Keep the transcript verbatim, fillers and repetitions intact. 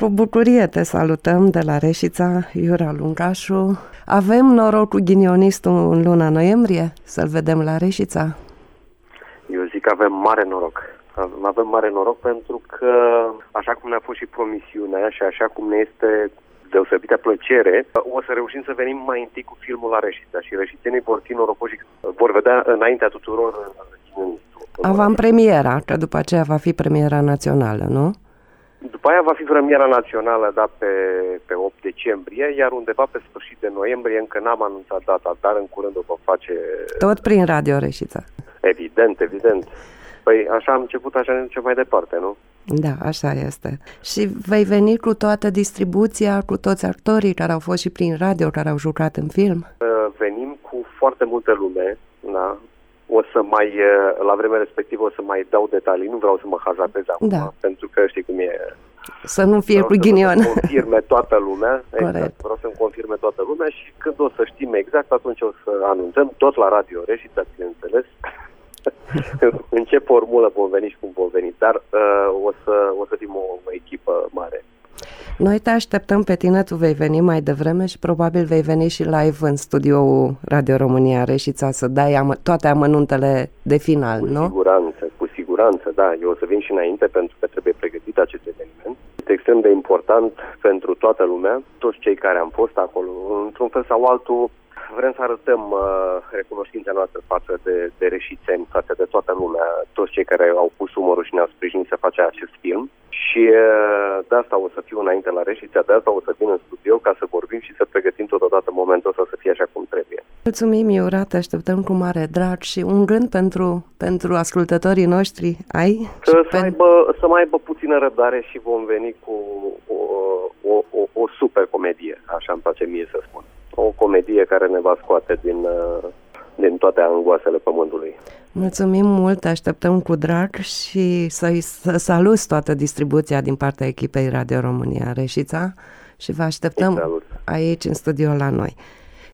Cu bucurie te salutăm de la Reșița, Iura Luncașu. Avem noroc cu ghinionistul în luna noiembrie să-l vedem la Reșița? Eu zic că avem mare noroc. Avem mare noroc pentru că, așa cum ne-a fost și promisiunea și așa cum ne este deosebită plăcere, o să reușim să venim mai întâi cu filmul la Reșița și reșițenii vor fi norocoși, vor vedea înaintea tuturor avantpremiera, că după aceea va fi premiera națională, nu? După aia va fi premiera națională, da, pe, pe opt decembrie, iar undeva pe sfârșit de noiembrie, încă n-am anunțat data, dar în curând o vom face... Tot prin Radio Reșița. Evident, evident. Păi așa am început, așa ne ducem mai departe, nu? Da, așa este. Și vei veni cu toată distribuția, cu toți actorii care au fost și prin radio, care au jucat în film? Venim cu foarte multă lume, da? O să mai, la vremea respectivă, o să mai dau detalii. Nu vreau să mă hazardez acum, da. Pentru că știi cum e. Să nu fie cu ghinion. Vreau să confirme toată lumea. Corect. Exact, vreau să-mi confirme toată lumea și când o să știm exact, atunci o să anunțăm tot la Radio Reșița, bineînțeles. În ce formulă vom veni și cum vom veni, dar uh, o, să, o să fim o, o echipă mare. Noi te așteptăm pe tine, tu vei veni mai devreme și probabil vei veni și live în studioul Radio România Reșița să dai am- toate amănuntele de final, cu nu? Cu siguranță, cu siguranță, da. Eu o să vin și înainte pentru că trebuie pregătit acest eveniment. Este extrem de important pentru toată lumea, toți cei care am fost acolo, într-un fel sau altul. Vrem să arătăm uh, recunoștința noastră față de, de reșițeni, față de toată lumea, toți cei care au pus umărul și ne-au sprijinit să facem acest film. Și uh, de asta o să fiu înainte la Reșița, de asta o să vin în studio ca să vorbim și să pregătim totodată momentul ăsta să fie așa cum trebuie. Mulțumim, Iura, te așteptăm cu mare drag și un gând pentru, pentru ascultătorii noștri ai? Să, să, pe... aibă, să mai aibă puțină răbdare și vom veni cu o, o, o, o super comedie, așa îmi place mie să spun. O comedie care ne va scoate din, din toate angoasele pământului. Mulțumim mult, te așteptăm cu drag și să-i să saluți toată distribuția din partea echipei Radio România Reșița și vă așteptăm aici în studio la noi.